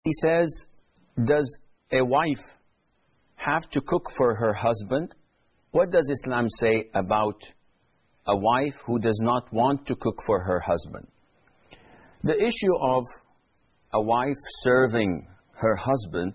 He says, does a wife have to cook for her husband? What does Islam say about a wife who does not want to cook for her husband? The issue of a wife serving her husband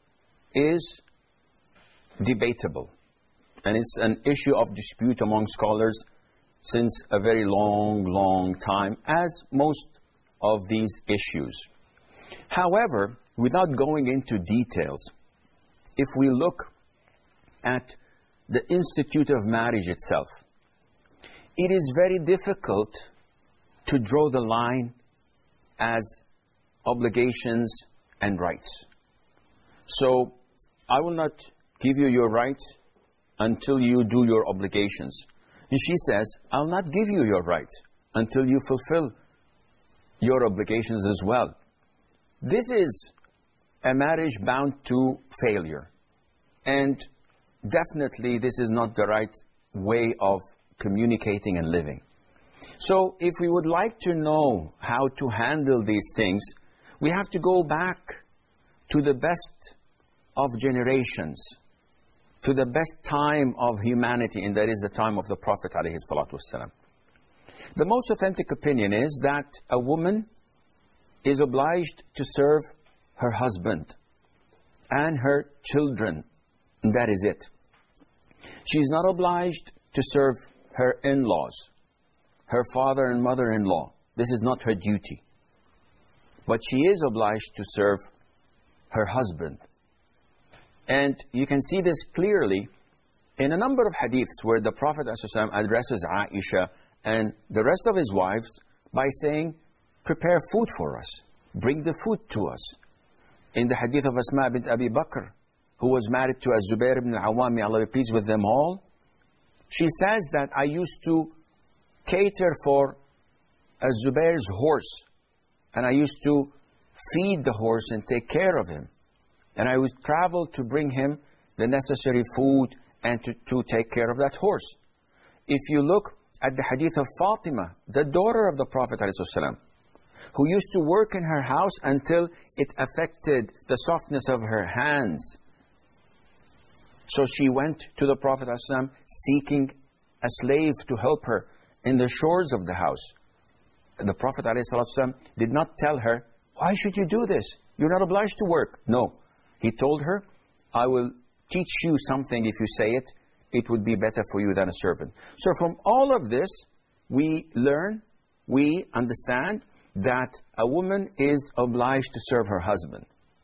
is debatable. And it's an issue of dispute among scholars since a very long time, as most of these issues. However, without going into details, if we look at the institute of marriage itself, it is very difficult to draw the line as obligations and rights. So, I will not give you your rights until you do your obligations. And she says, I'll not give you your rights until you fulfill your obligations as well. This is a marriage bound to failure. And definitely this is not the right way of communicating and living. So if we would like to know how to handle these things, we have to go back to the best of generations, to the best time of humanity, and that is the time of the Prophet ﷺ. The most authentic opinion is that a woman is obliged to serve her husband and her children, and that is it. She is not obliged to serve her in-laws, her father and mother-in-law. This is not her duty. But she is obliged to serve her husband. And you can see this clearly in a number of hadiths where the Prophet ﷺ addresses Aisha and the rest of his wives by saying, prepare food for us, bring the food to us. In the hadith of Asma bint Abi Bakr, who was married to Az-Zubair ibn al-Awwam, may Allah be pleased with them all, she says that I used to cater for Az-Zubair's horse, and I used to feed the horse and take care of him. And I would travel to bring him the necessary food and to take care of that horse. If you look at the hadith of Fatima, the daughter of the Prophet ﷺ, who used to work in her house until it affected the softness of her hands. So she went to the Prophet ﷺ seeking a slave to help her in the chores of the house. And the Prophet ﷺ did not tell her, why should you do this? You're not obliged to work. No. He told her, I will teach you something if you say it. It would be better for you than a servant. So from all of this, we learn, we understand that a woman is obliged to serve her husband.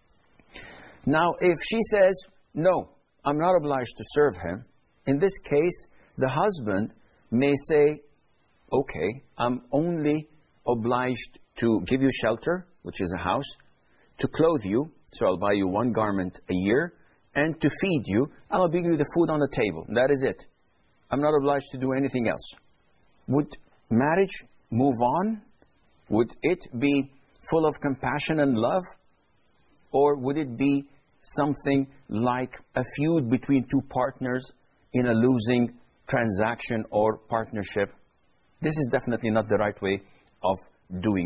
Now, if she says, no, I'm not obliged to serve him, in this case, the husband may say, okay, I'm only obliged to give you shelter, which is a house, to clothe you, so I'll buy you one garment a year, and to feed you, and I'll bring you the food on the table. That is it. I'm not obliged to do anything else. Would marriage move on? Would it be full of compassion and love? Or would it be something like a feud between two partners in a losing transaction or partnership? This is definitely not the right way of doing